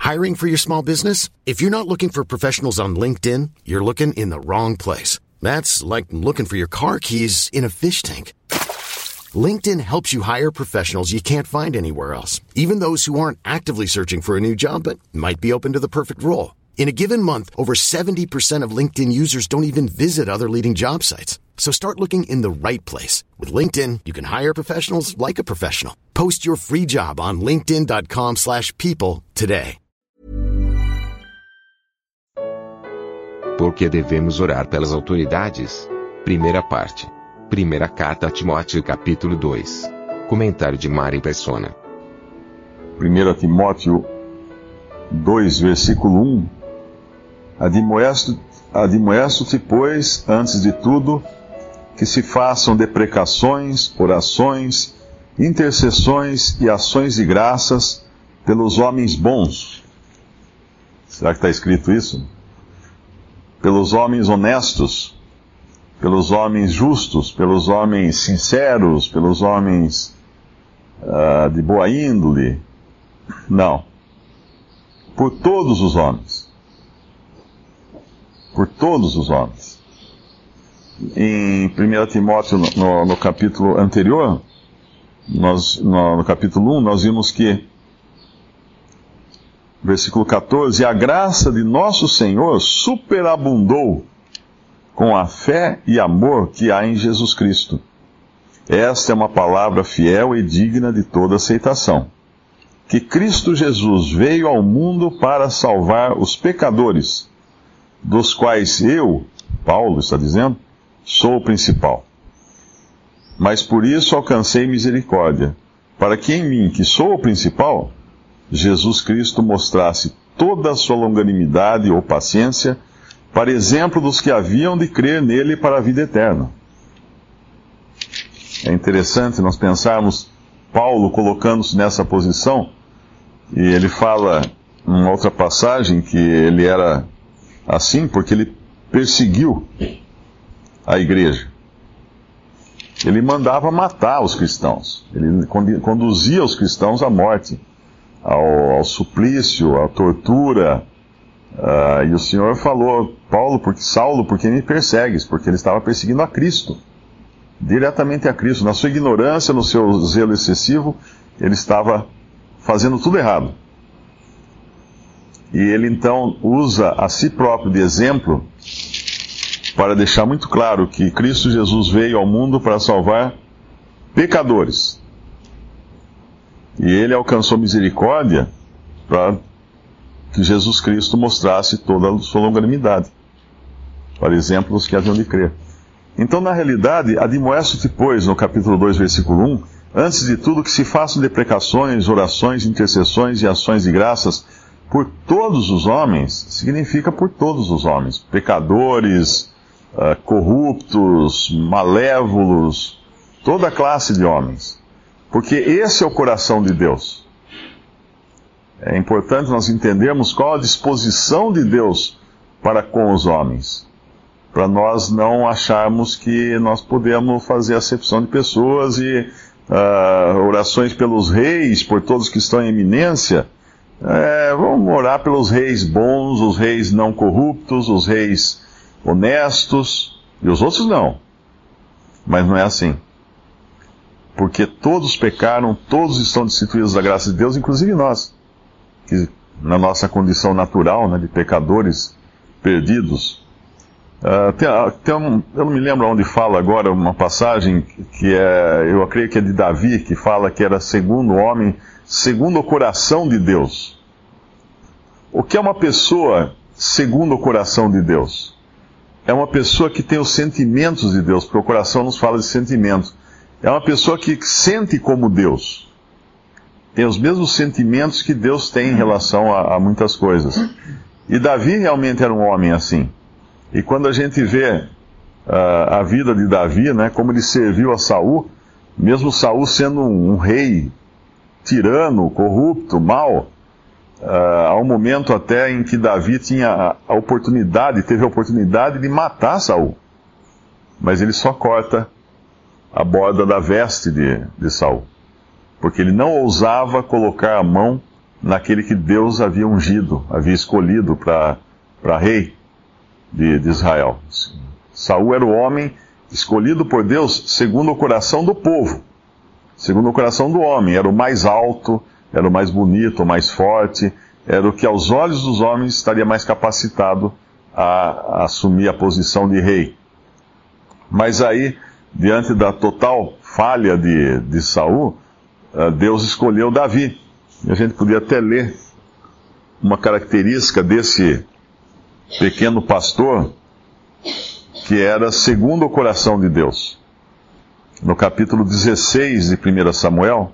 Hiring for your small business? If you're not looking for professionals on LinkedIn, you're looking in the wrong place. That's like looking for your car keys in a fish tank. LinkedIn helps you hire professionals you can't find anywhere else, even those who aren't actively searching for a new job but might be open to the perfect role. In a given month, over 70% of LinkedIn users don't even visit other leading job sites. So start looking in the right place. With LinkedIn, you can hire professionals like a professional. Post your free job on linkedin.com/people today. Por que devemos orar pelas autoridades? Primeira parte. Primeira carta a Timóteo capítulo 2. Comentário de Mari Persona. 1 Timóteo 2, versículo 1. Admoesto-te, pois, antes de tudo, que se façam deprecações, orações, intercessões e ações de graças pelos homens bons. Será que está escrito isso? Pelos homens honestos, pelos homens justos, pelos homens sinceros, pelos homens de boa índole. Não. Por todos os homens. Por todos os homens. Em 1 Timóteo, no capítulo anterior, no capítulo 1, nós vimos que, versículo 14, a graça de nosso Senhor superabundou com a fé e amor que há em Jesus Cristo. Esta é uma palavra fiel e digna de toda aceitação. Que Cristo Jesus veio ao mundo para salvar os pecadores, dos quais eu, Paulo está dizendo, sou o principal. Mas por isso alcancei misericórdia, para que em mim, que sou o principal, Jesus Cristo mostrasse toda a sua longanimidade ou paciência, para exemplo dos que haviam de crer nele para a vida eterna. É interessante nós pensarmos Paulo colocando-se nessa posição, e ele fala em uma outra passagem que ele era assim porque ele perseguiu a igreja. Ele mandava matar os cristãos, ele conduzia os cristãos à morte, ao suplício, à tortura. E o Senhor falou, Saulo, por que me persegues? Porque ele estava perseguindo a Cristo, diretamente a Cristo. Na sua ignorância, no seu zelo excessivo, ele estava fazendo tudo errado. E ele então usa a si próprio de exemplo para deixar muito claro que Cristo Jesus veio ao mundo para salvar pecadores. E ele alcançou misericórdia para que Jesus Cristo mostrasse toda a sua longanimidade, para exemplo dos que haviam de crer. Então, na realidade, admoesto-te, pois, no capítulo 2, versículo 1, antes de tudo que se façam deprecações, orações, intercessões e ações de graças por todos os homens, significa por todos os homens, pecadores, corruptos, malévolos, toda classe de homens, porque esse é o coração de Deus. É importante nós entendermos qual a disposição de Deus para com os homens, para nós não acharmos que nós podemos fazer acepção de pessoas e orações pelos reis, por todos que estão em eminência. Vamos orar pelos reis bons, os reis não corruptos, os reis honestos, e os outros não. Mas não é assim. Porque todos pecaram, todos estão destituídos da graça de Deus, inclusive nós, que na nossa condição natural, né, de pecadores perdidos. Eu não me lembro onde fala agora uma passagem que eu creio que é de Davi, que fala que era segundo o homem, segundo o coração de Deus. O que é uma pessoa segundo o coração de Deus? É uma pessoa que tem os sentimentos de Deus, porque o coração nos fala de sentimentos. É uma pessoa que sente como Deus. Tem os mesmos sentimentos que Deus tem em relação a muitas coisas. E Davi realmente era um homem assim. E quando a gente vê a vida de Davi, né, como ele serviu a Saul, mesmo Saul sendo um rei tirano, corrupto, mau, há um momento até em que Davi tinha teve a oportunidade de matar Saul. Mas ele só corta a borda da veste de Saul, porque ele não ousava colocar a mão naquele que Deus havia ungido, havia escolhido para rei de Israel. Saul era o homem escolhido por Deus segundo o coração do povo, segundo o coração do homem. Era o mais alto, era o mais bonito, o mais forte, era o que aos olhos dos homens estaria mais capacitado a assumir a posição de rei. Mas aí, diante da total falha de Saul, Deus escolheu Davi. E a gente podia até ler uma característica desse pequeno pastor, que era segundo o coração de Deus. No capítulo 16 de 1 Samuel,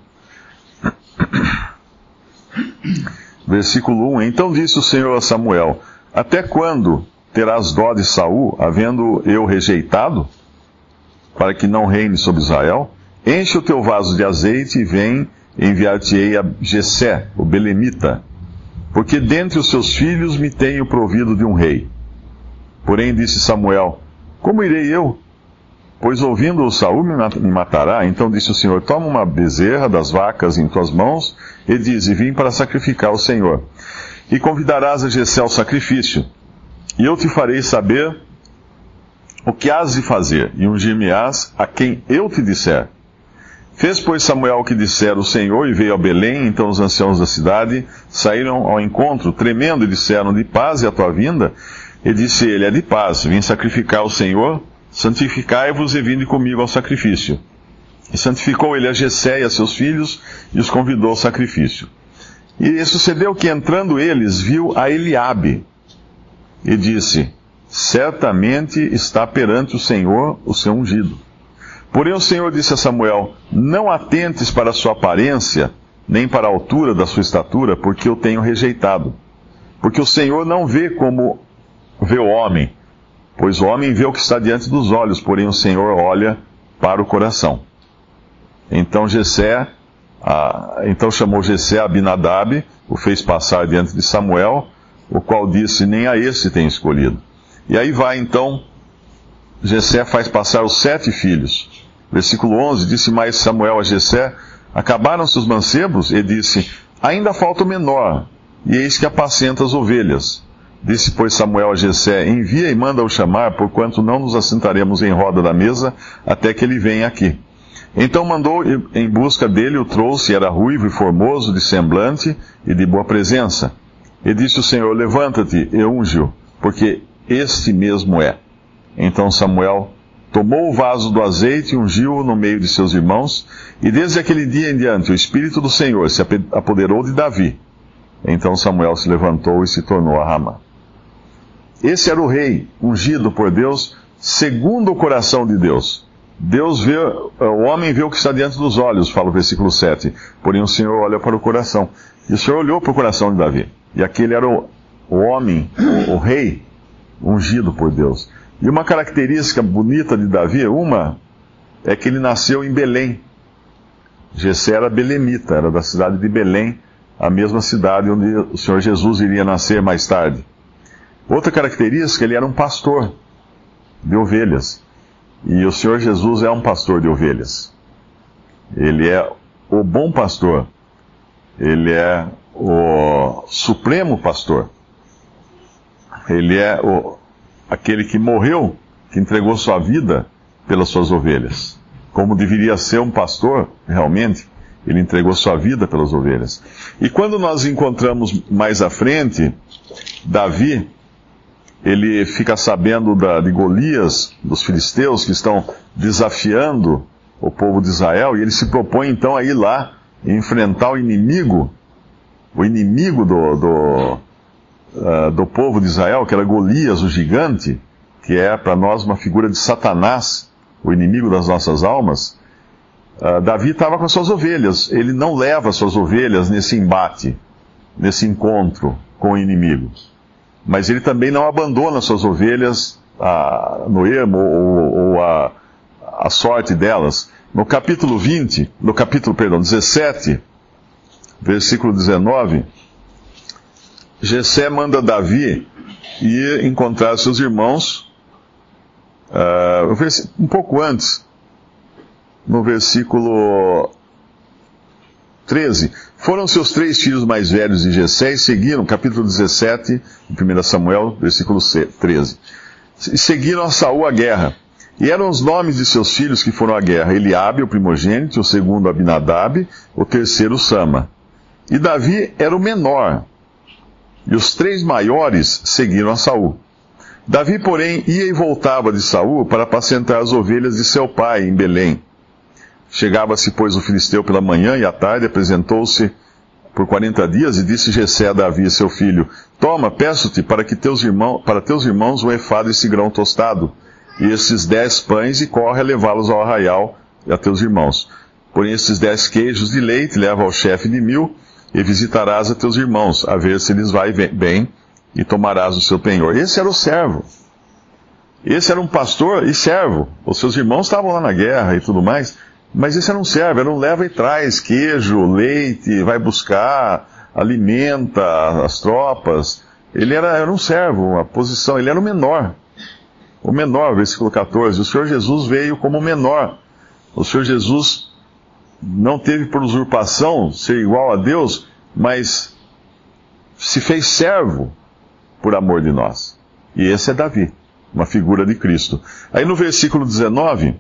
versículo 1, então disse o Senhor a Samuel, até quando terás dó de Saul, havendo eu rejeitado, para que não reine sobre Israel? Enche o teu vaso de azeite e vem, enviar-te-ei a Jessé, o belemita, porque dentre os seus filhos me tenho provido de um rei. Porém disse Samuel, como irei eu? Pois ouvindo-o Saul me matará. Então disse o Senhor, toma uma bezerra das vacas em tuas mãos, e dize, vim para sacrificar ao Senhor. E convidarás a Jessé ao sacrifício, e eu te farei saber o que hás de fazer, e ungir-me-ás a quem eu te disser. Fez, pois, Samuel o que dissera o Senhor, e veio a Belém. Então os anciãos da cidade saíram ao encontro, tremendo, e disseram, de paz é a tua vinda? E disse ele, é de paz, vim sacrificar ao Senhor, santificai-vos e vinde comigo ao sacrifício. E santificou ele a Jessé e a seus filhos, e os convidou ao sacrifício. E sucedeu que, entrando eles, viu a Eliabe, e disse, certamente está perante o Senhor o seu ungido. Porém o Senhor disse a Samuel, não atentes para a sua aparência, nem para a altura da sua estatura, porque eu tenho rejeitado. Porque o Senhor não vê como vê o homem, pois o homem vê o que está diante dos olhos, porém o Senhor olha para o coração. Então chamou Jessé a Abinadab, o fez passar diante de Samuel, o qual disse, nem a esse tenho escolhido. E aí vai então, Jessé faz passar os 7 filhos. Versículo 11, disse mais Samuel a Jessé, acabaram-se os mancebos? E disse, ainda falta o menor, e eis que apacenta as ovelhas. Disse, pois, Samuel a Jessé, envia e manda-o chamar, porquanto não nos assentaremos em roda da mesa, até que ele venha aqui. Então mandou em busca dele, o trouxe, era ruivo e formoso, de semblante e de boa presença. E disse o Senhor, levanta-te e unge-o, porque este mesmo é. Então Samuel tomou o vaso do azeite e ungiu-o no meio de seus irmãos, e desde aquele dia em diante o Espírito do Senhor se apoderou de Davi. Então Samuel se levantou e se tornou a Ramá. Esse era o rei, ungido por Deus, segundo o coração de Deus. Deus vê, o homem vê o que está diante dos olhos, fala o versículo 7. Porém o Senhor olha para o coração. E o Senhor olhou para o coração de Davi. E aquele era o homem, o rei, ungido por Deus. E uma característica bonita de Davi, é que ele nasceu em Belém. Jessé era belemita, era da cidade de Belém, a mesma cidade onde o Senhor Jesus iria nascer mais tarde. Outra característica, ele era um pastor de ovelhas. E o Senhor Jesus é um pastor de ovelhas. Ele é o bom pastor. Ele é o supremo pastor. Ele é aquele que morreu, que entregou sua vida pelas suas ovelhas. Como deveria ser um pastor, realmente, ele entregou sua vida pelas ovelhas. E quando nós encontramos mais à frente, Davi, ele fica sabendo de Golias, dos filisteus, que estão desafiando o povo de Israel, e ele se propõe então a ir lá e enfrentar o inimigo do povo de Israel, que era Golias, o gigante, que é para nós uma figura de Satanás, o inimigo das nossas almas. Davi estava com as suas ovelhas, ele não leva as suas ovelhas nesse embate, nesse encontro com o inimigo. Mas ele também não abandona as suas ovelhas no ermo ou a sorte delas. No capítulo 17, versículo 19, Jessé manda Davi ir encontrar seus irmãos, um pouco antes, no versículo 13, Foram seus 3 filhos mais velhos de Jessé e seguiram, capítulo 17, de 1 Samuel, versículo 13. E seguiram a Saul à guerra. E eram os nomes de seus filhos que foram à guerra: Eliabe, o primogênito, o segundo Abinadab, o terceiro Sama. E Davi era o menor. E os 3 maiores seguiram a Saul. Davi, porém, ia e voltava de Saul para apacentar as ovelhas de seu pai em Belém. Chegava-se, pois, o filisteu pela manhã e à tarde, apresentou-se por 40 dias e disse Jessé a Davi, seu filho: Toma, peço-te, para teus irmãos um efado esse grão tostado, e esses 10 pães, e corre a levá-los ao arraial e a teus irmãos. Porém, esses 10 queijos de leite leva ao chefe de 1000, e visitarás a teus irmãos, a ver se lhes vai bem, e tomarás o seu penhor. Esse era o servo. Esse era um pastor e servo. Os seus irmãos estavam lá na guerra e tudo mais, mas esse era um servo, era um leva e traz, queijo, leite, vai buscar, alimenta as tropas. Ele era um servo, a posição, ele era o menor. O menor, versículo 14. O Senhor Jesus veio como menor. O Senhor Jesus não teve por usurpação ser igual a Deus, mas se fez servo por amor de nós. E esse é Davi, uma figura de Cristo. Aí no versículo 19,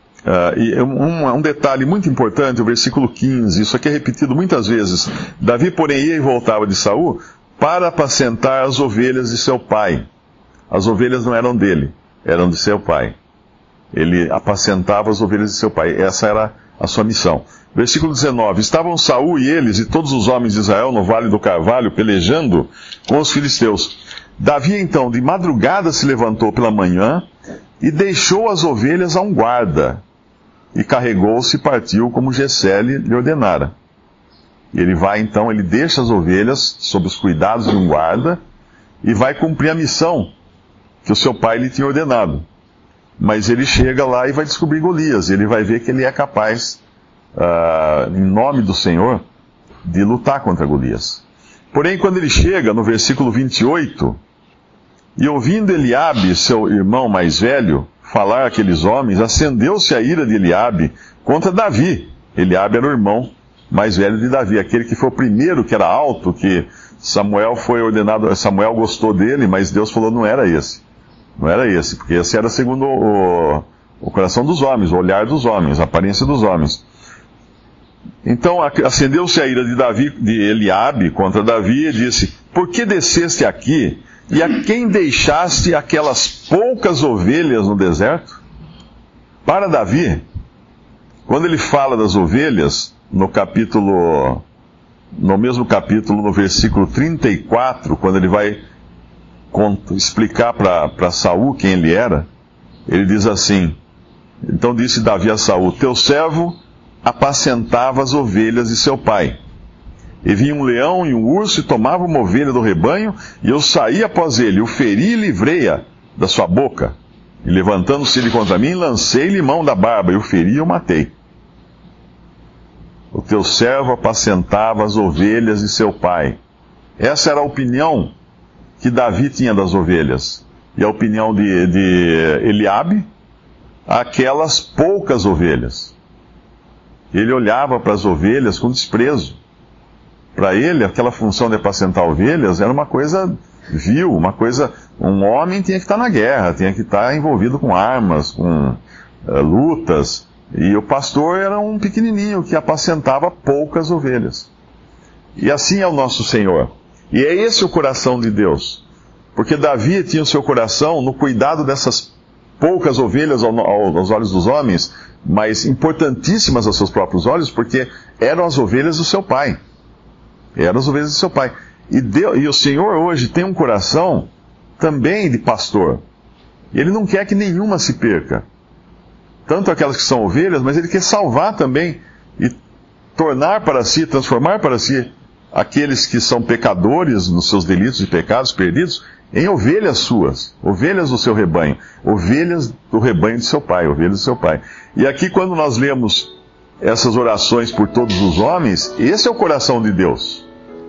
um detalhe muito importante, o versículo 15, isso aqui é repetido muitas vezes. Davi, porém, ia e voltava de Saul para apacentar as ovelhas de seu pai. As ovelhas não eram dele, eram de seu pai. Ele apacentava as ovelhas de seu pai. Essa era a sua missão. Versículo 19. Estavam Saul e eles e todos os homens de Israel no Vale do Carvalho, pelejando com os filisteus. Davi, então, de madrugada se levantou pela manhã e deixou as ovelhas a um guarda. E carregou-se e partiu como Jessé lhe ordenara. E ele vai, então, ele deixa as ovelhas sob os cuidados de um guarda e vai cumprir a missão que o seu pai lhe tinha ordenado. Mas ele chega lá e vai descobrir Golias. E ele vai ver que ele é capaz, em nome do Senhor, de lutar contra Golias. Porém, quando ele chega, no versículo 28, e ouvindo Eliabe, seu irmão mais velho, falar aqueles homens, acendeu-se a ira de Eliabe contra Davi. Eliabe era o irmão mais velho de Davi, aquele que foi o primeiro, que era alto, que Samuel foi ordenado, Samuel gostou dele, mas Deus falou, não era esse. Não era esse, porque esse era segundo o coração dos homens, o olhar dos homens, a aparência dos homens. Então acendeu-se a ira de Eliabe contra Davi e disse: Por que desceste aqui e a quem deixaste aquelas poucas ovelhas no deserto? Para Davi, quando ele fala das ovelhas, no mesmo capítulo, no versículo 34, quando ele vai explicar para Saul quem ele era, ele diz assim: Então disse Davi a Saul: Teu servo apacentava as ovelhas de seu pai. E vinha um leão e um urso e tomava uma ovelha do rebanho, e eu saí após ele, o feri e livrei-a da sua boca. E levantando-se ele contra mim, lancei-lhe mão da barba, e o feri e o matei. O teu servo apacentava as ovelhas de seu pai. Essa era a opinião que Davi tinha das ovelhas. E a opinião de Eliabe, aquelas poucas ovelhas. Ele olhava para as ovelhas com desprezo. Para ele, aquela função de apacentar ovelhas era uma coisa vil, uma coisa... Um homem tinha que estar na guerra, tinha que estar envolvido com armas, com lutas. E o pastor era um pequenininho que apacentava poucas ovelhas. E assim é o nosso Senhor. E é esse o coração de Deus. Porque Davi tinha o seu coração no cuidado dessas poucas ovelhas aos olhos dos homens, mas importantíssimas aos seus próprios olhos, porque eram as ovelhas do seu pai. Eram as ovelhas do seu pai. E o Senhor hoje tem um coração também de pastor. E Ele não quer que nenhuma se perca. Tanto aquelas que são ovelhas, mas Ele quer salvar também e tornar para si, transformar para si aqueles que são pecadores nos seus delitos e pecados perdidos em ovelhas suas, ovelhas do seu rebanho, ovelhas do rebanho de seu pai, ovelhas do seu pai. E aqui quando nós lemos essas orações por todos os homens, esse é o coração de Deus.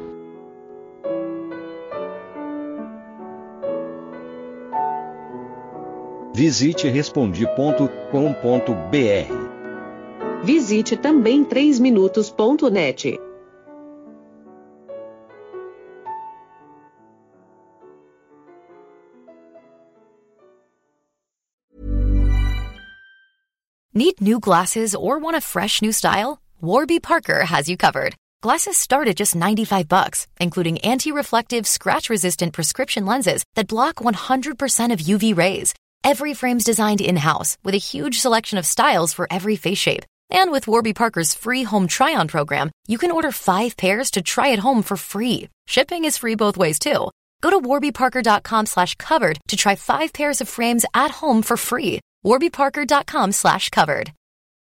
Visite Respondi.com.br. Visite também 3minutos.net. Need new glasses or want a fresh new style? Warby Parker has you covered. Glasses start at just $95, including anti-reflective, scratch-resistant prescription lenses that block 100% of UV rays. Every frame's designed in-house with a huge selection of styles for every face shape. And with Warby Parker's free home try-on program, you can order 5 pairs to try at home for free. Shipping is free both ways, too. Go to warbyparker.com/covered to try 5 pairs of frames at home for free. warbyparker.com/covered.